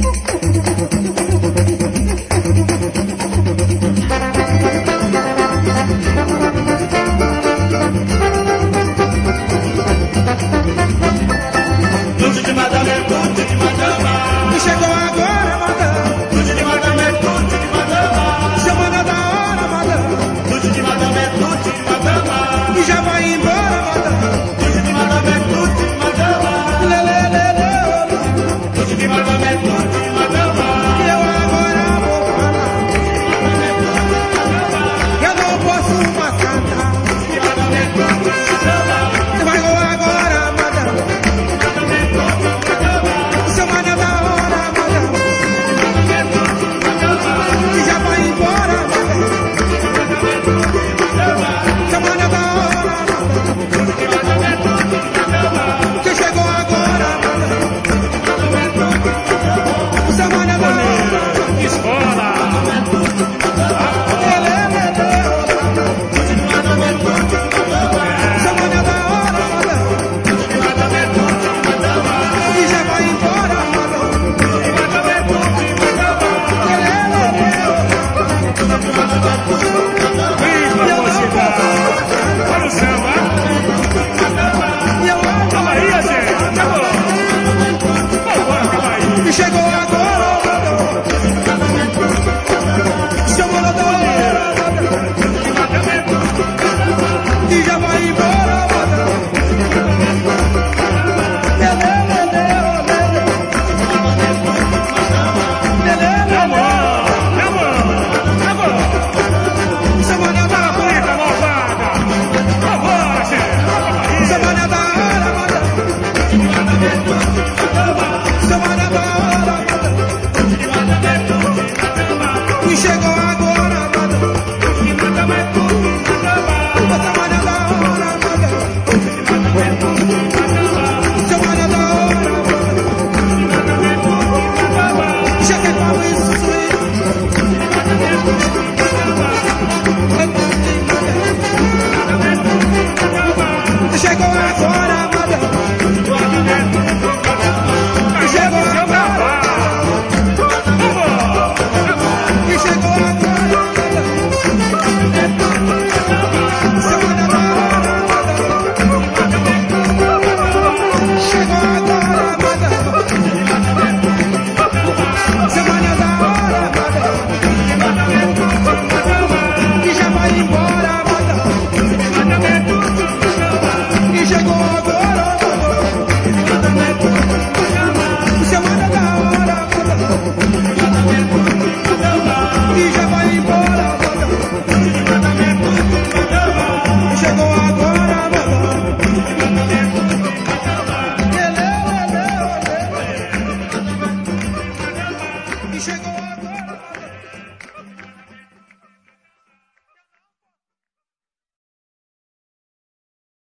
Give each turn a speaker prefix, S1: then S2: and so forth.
S1: Tudo de madame é tudo de madama.
S2: E chegou agora, madame.
S1: Tudo de madame é tudo de madama.
S2: Semana da hora, madame.
S1: Tudo de madame é tudo de madama.
S2: E já vai embora, madame.
S1: Tudo de madame é tudo de madama.
S2: Lê, lê, lê, lê.
S1: Tudo de madame é tudo de madama.
S2: E eu agora vou falar. Eu não posso mais cantar.
S1: Tudo de madame é tudo de madama.
S2: Vai agora, madame. Semana da hora, madame. E já vai embora, madame. Semana da hora, madame. Que chegou agora, madame.